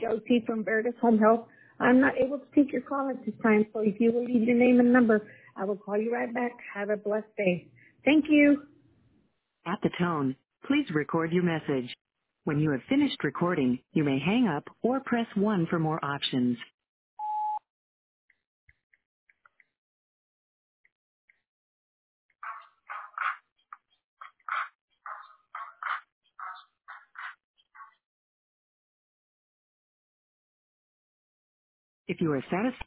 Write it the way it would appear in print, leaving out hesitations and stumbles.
Josie from Veritas Home Health. I'm not able to take your call at this time, so if you will leave your name and number, I will call you right back. Have a blessed day. Thank you. At the tone, please record your message. When you have finished recording, you may hang up or press 1 for more options. If you are satisfied